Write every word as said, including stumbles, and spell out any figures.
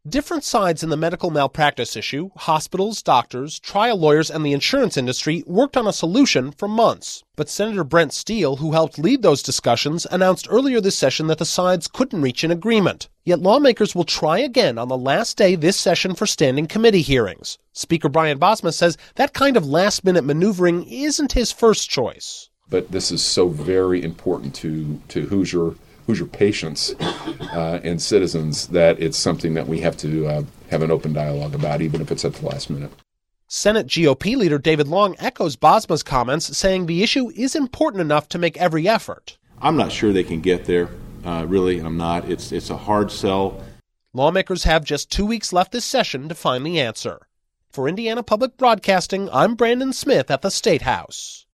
Different sides in the medical malpractice issue, hospitals, doctors, trial lawyers, and the insurance industry worked on a solution for months. But Senator Brent Steele, who helped lead those discussions, announced earlier this session that the sides couldn't reach an agreement. Yet lawmakers will try again on the last day this session for standing committee hearings. Speaker Brian Bosma says that kind of last-minute maneuvering isn't his first choice. But this is so very important to, to Hoosier Hoosier patients uh, and citizens that it's something that we have to uh, have an open dialogue about, even if it's at the last minute. Senate G O P leader David Long echoes Bosma's comments, saying the issue is important enough to make every effort. I'm not sure they can get there, uh, really. I'm not. It's, it's a hard sell. Lawmakers have just two weeks left this session to find the answer. For Indiana Public Broadcasting, I'm Brandon Smith at the State House.